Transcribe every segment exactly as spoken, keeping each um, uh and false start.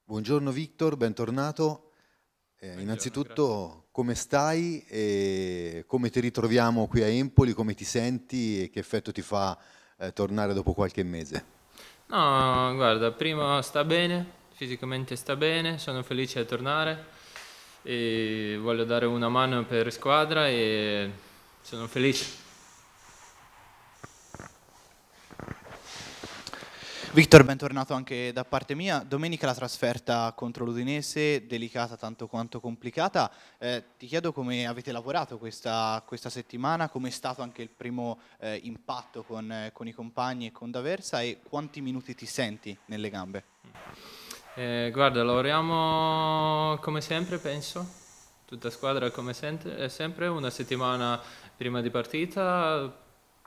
Buongiorno Victor, bentornato. Eh, Buongiorno, innanzitutto come stai e come ti ritroviamo qui a Empoli, come ti senti e che effetto ti fa eh, tornare dopo qualche mese? No, guarda, prima sta bene, fisicamente sta bene, sono felice di tornare e voglio dare una mano per squadra e sono felice. Victor, bentornato anche da parte mia. Domenica la trasferta contro l'Udinese, delicata tanto quanto complicata. Eh, ti chiedo come avete lavorato questa, questa settimana, come è stato anche il primo eh, impatto con, eh, con i compagni e con D'Aversa e quanti minuti ti senti nelle gambe? Eh, guarda, lavoriamo come sempre, penso, tutta squadra come sempre, è sempre una settimana prima di partita.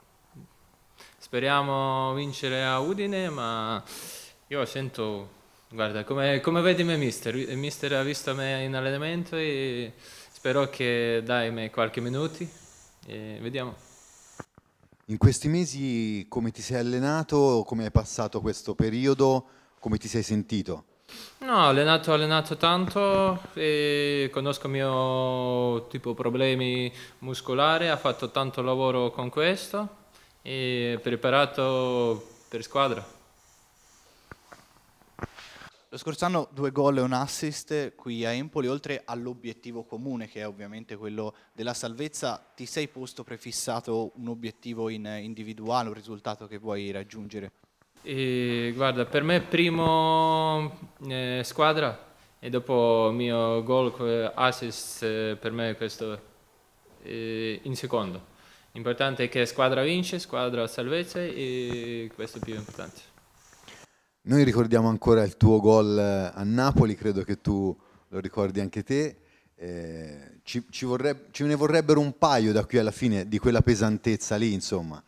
Speriamo vincere a Udine, ma io sento, guarda, come, come vedi me mister, il mister ha visto me in allenamento e spero che dai me qualche minuti e vediamo. In questi mesi come ti sei allenato, come hai passato questo periodo, come ti sei sentito? No, ho allenato, ho allenato tanto e conosco il mio tipo problemi muscolari, ha fatto tanto lavoro con questo e preparato per squadra. Lo scorso anno due gol e un assist qui a Empoli, oltre all'obiettivo comune che è ovviamente quello della salvezza, ti sei posto prefissato un obiettivo in individuale, un risultato che vuoi raggiungere? E guarda, per me primo eh, squadra e dopo mio gol co- assist eh, per me questo eh, in secondo. L'importante è che squadra vince, squadra salvezza e questo è più importante. Noi ricordiamo ancora il tuo gol eh, a Napoli, credo che tu lo ricordi anche te. Eh, ci, ci vorreb- ce ne vorrebbero un paio da qui alla fine di quella pesantezza lì, insomma.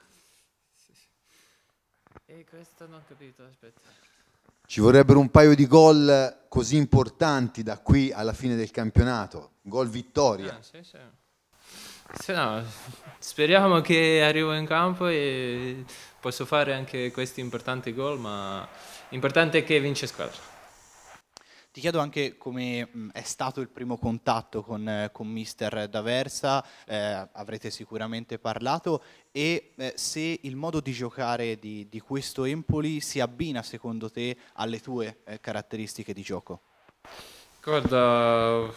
E questo non ho capito, aspetta. Ci vorrebbero un paio di gol così importanti da qui alla fine del campionato, gol vittoria. Ah, sì, sì. Se no, speriamo che arrivo in campo e posso fare anche questi importanti gol, ma l'importante è che vince squadra. Ti chiedo anche come mh, è stato il primo contatto con, eh, con mister D'Aversa, eh, avrete sicuramente parlato, e eh, se il modo di giocare di, di questo Empoli si abbina secondo te alle tue eh, caratteristiche di gioco. Guarda,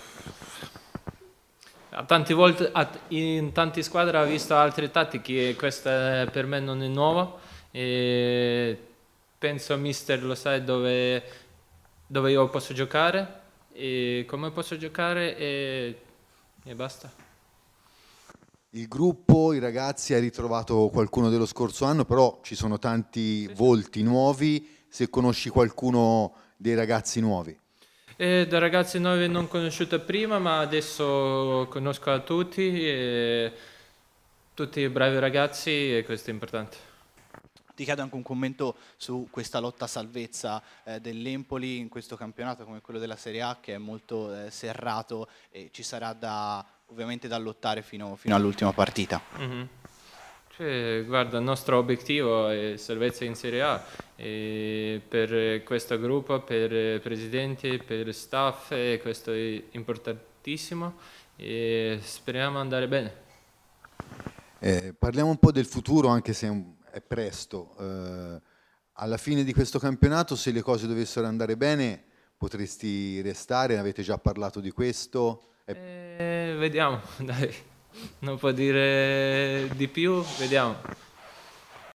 a tante volte a- in tante squadre ho visto altre tattiche e questa per me non è nuova. E penso mister lo sai dove, dove io posso giocare e come posso giocare e, e basta. Il gruppo, i ragazzi, hai ritrovato qualcuno dello scorso anno, però ci sono tanti Sì, sì. volti nuovi, se conosci qualcuno dei ragazzi nuovi. E da ragazzi nuovi non conosciuto prima, ma adesso conosco a tutti, e tutti bravi ragazzi e questo è importante. Ti chiedo anche un commento su questa lotta a salvezza eh, dell'Empoli in questo campionato come quello della Serie A che è molto eh, serrato e ci sarà da, ovviamente da lottare fino, fino all'ultima partita. Mhm. Cioè, guarda, il nostro obiettivo è salvezza in Serie A e per questo gruppo, per presidenti, per staff, e questo è importantissimo e speriamo andare bene. Eh, parliamo un po' del futuro, anche se è, un- è presto. Eh, alla fine di questo campionato, se le cose dovessero andare bene, potresti restare, avete già parlato di questo. È- E vediamo, dai, non può dire di più, vediamo.